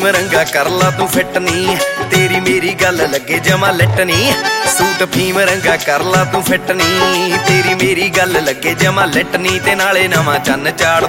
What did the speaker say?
ਫੀਮ ਰੰਗਾ ਕਰ ਲਾ ਤੂੰ ਫਿੱਟ ਨੀ, ਤੇਰੀ ਮੇਰੀ ਗੱਲ ਲੱਗੇ ਜਮਾ ਲਿਟ ਨੀ। ਸੂਟ ਫੀਮ ਰੰਗਾ ਕਰ ਲਾ ਤੂੰ ਫਿੱਟ ਨੀ, ਤੇਰੀ ਮੇਰੀ ਗੱਲ ਲੱਗੇ ਜਮਾ ਲਿਟ ਨੀ। ਤੇ ਨਾਲੇ ਨਵਾਂ ਚੰਨ ਚਾੜ